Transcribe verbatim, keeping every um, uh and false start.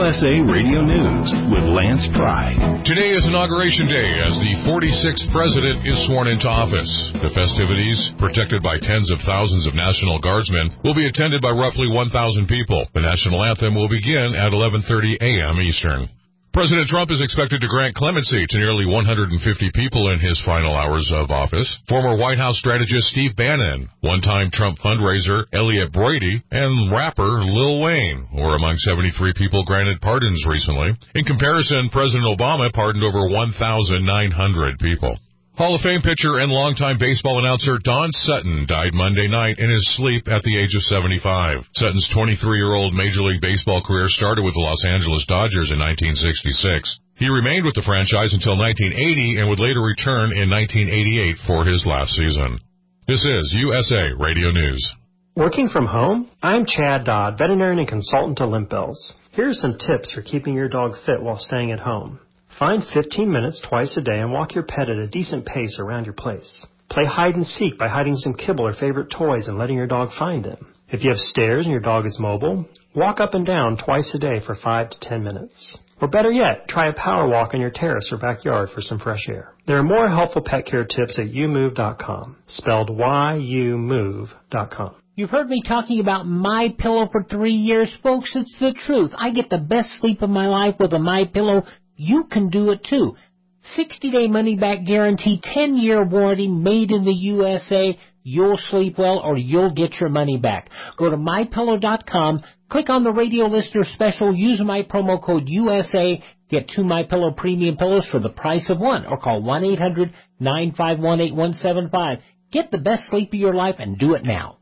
S A Radio News with Lance Pry. Today is Inauguration Day as the forty-sixth President is sworn into office. The festivities, protected by tens of thousands of National Guardsmen, will be attended by roughly one thousand people. The national anthem will begin at eleven thirty a.m. Eastern. President Trump is expected to grant clemency to nearly one hundred fifty people in his final hours of office. Former White House strategist Steve Bannon, one-time Trump fundraiser Elliot Brady, and rapper Lil Wayne were among seventy-three people granted pardons recently. In comparison, President Obama pardoned over one thousand nine hundred people. Hall of Fame pitcher and longtime baseball announcer Don Sutton died Monday night in his sleep at the age of seventy-five. Sutton's twenty-three-year-old Major League Baseball career started with the Los Angeles Dodgers in nineteen sixty-six. He remained with the franchise until nineteen eighty and would later return in nineteen eighty-eight for his last season. This is U S A Radio News. Working from home? I'm Chad Dodd, veterinarian and consultant to Limp Bells. Here are some tips for keeping your dog fit while staying at home. Find fifteen minutes twice a day and walk your pet at a decent pace around your place. Play hide and seek by hiding some kibble or favorite toys and letting your dog find them. If you have stairs and your dog is mobile, walk up and down twice a day for five to ten minutes. Or better yet, try a power walk on your terrace or backyard for some fresh air. There are more helpful pet care tips at you move dot com, spelled Y U move dot com. You've heard me talking about MyPillow for three years, folks. It's the truth. I get the best sleep of my life with a MyPillow. You can do it too. sixty-day money-back guarantee, ten-year warranty, made in the U S A. You'll sleep well or you'll get your money back. Go to my pillow dot com, click on the radio listener special, use my promo code U S A, get two MyPillow premium pillows for the price of one, or call one eight hundred nine five one eight one seven five. Get the best sleep of your life and do it now.